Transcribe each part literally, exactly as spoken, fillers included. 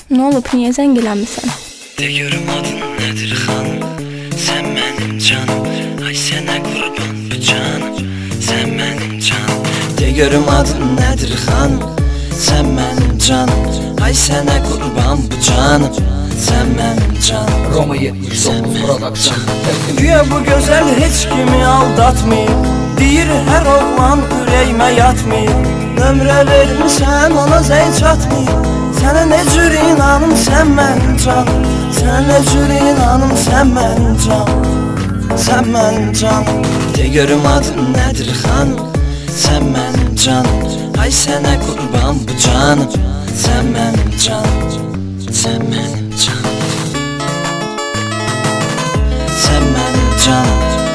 Ne olub, niyə zəng eləmirsən? De görüm adın nədir xanım? Sən mənim canım, ay sənə qurban bu canım. Sən mənim canım. De görüm adın nədir xanım? Sən mənim canım, ay sənə qurban bu canım. Sən mənim canım. Roma yetmiş dokuz Production. Güya bu gözəl heç kimi aldatmayıb, deyir hər oğlan ürəyimə yatmayıb. Nömrə vermişəm ona zəng çatmayıb. Sənə nə cür inanım sən mənim canım. Sənə nə cür inanım sən mənim canım. Sən mənim canım. De görüm adın nədir xanım? Sən mənim canım, ay sənə qurban bu canım. Sən mənim canım. Sən mənim canım. Sən mənim canım.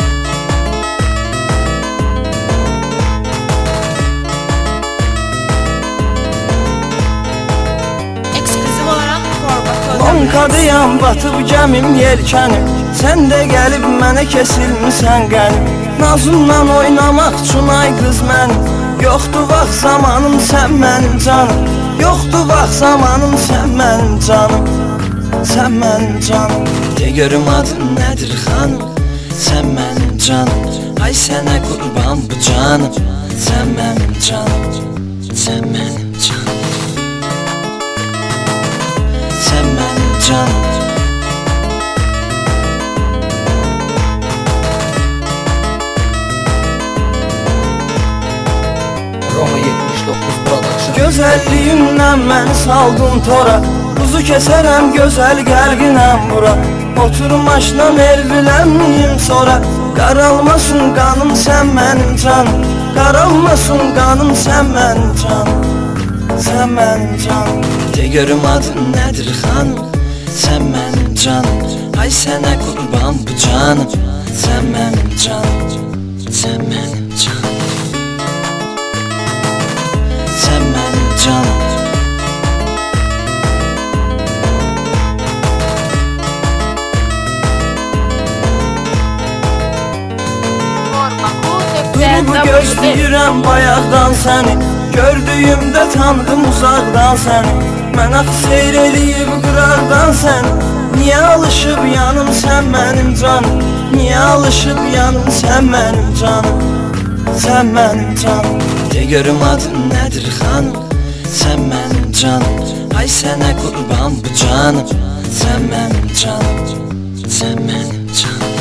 Lonkadıyam, batıb gəmim yelkənim. Sən də gəlib mənə kesilmisən qənim. Nazımdan oynamaq üçün ay qız mənim. Yoxdur vaxt zamanım sən mənim canım. Yoxdur vaxt zamanım sən mənim canım. Sən mənim canım. De görüm adın nədir xanım? Sən mənim canım, ay sənə qurban bu canım. Sən mənim canım. Sən mənim canım. Sən mənim canım. Roma yetmiş dokuz Production. Gözəlliyimdən məni saldın tora. Buzu kəsərəm gözəl qəlbinəm bura. Oturum maşına mervilənmiyim sonra. Qaralmasın qanım sən mənim canım. Qaralmasın qanım sən mənim canım. Sən mənim canım. De görüm adın nədir xanım? Sən mənim canım, ay sənə qurban bu canım. Sən mənim canım. Sən mənim canım. Sən mənim canım. Durub gözləyirəm bayaqdan səni. Gördüyümdə tanıdım uzaqdan səni. Mənə seyr eləyib qıraqdan səni. Niyə alışıb yanım sən mənim canım? Niyə alışıb yanım sən mənim canım? Sən mənim canım. De görüm adın nədir xanım? Sən mənim canım, ay sənə qurban bu canım. Sən mənim canım. Sən mənim canım.